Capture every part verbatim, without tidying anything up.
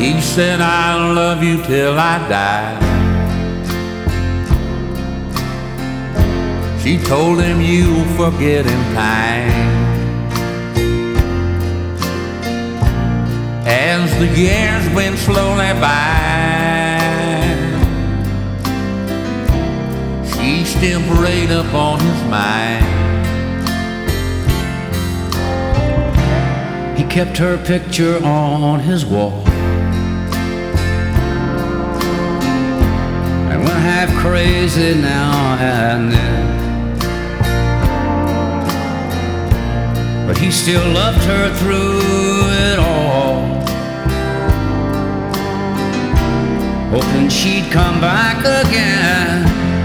He said, I'll love you till I die. She told him, you'll forget in time. As the years went slowly by, she still preyed upon his mind. He kept her picture on his wall and went half crazy now and then. But he still loved her through it all, hoping she'd come back again.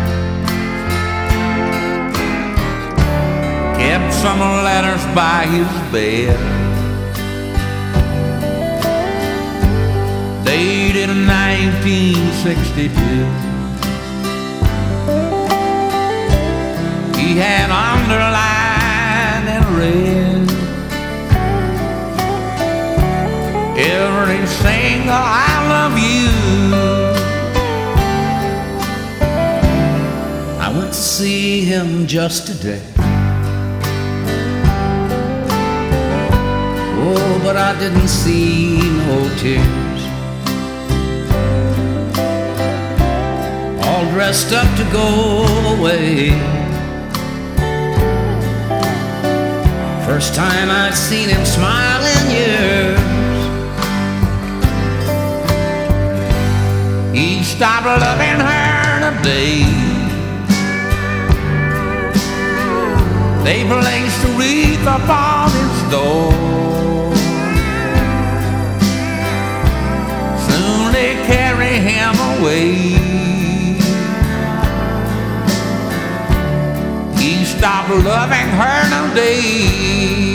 Kept some letters by his bed, dated nineteen sixty-two. He had underlined and read every single I love you. I went to see him just today. Oh, but I didn't see no tears. All dressed up to go away. First time I'd seen him smile in years. He stopped loving her today. They placed a wreath upon his door. Soon they carry him away. He stopped loving her today.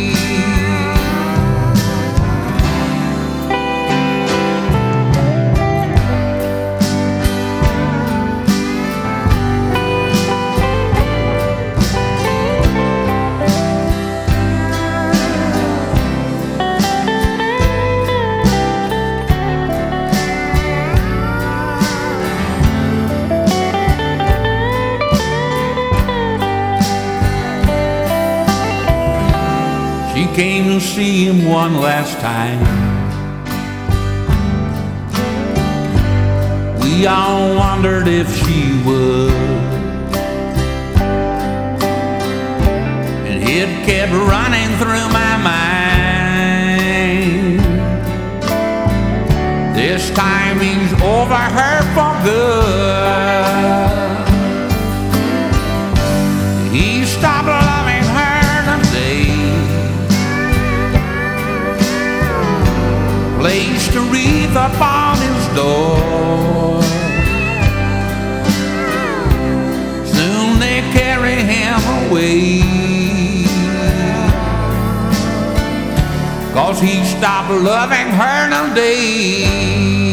She came to see him one last time. We all wondered if she would, and it kept running through my mind. This time he's over her for good. He stopped loving her today. Placed a wreath upon his door. Soon they carry him away, 'cause he stopped loving her today.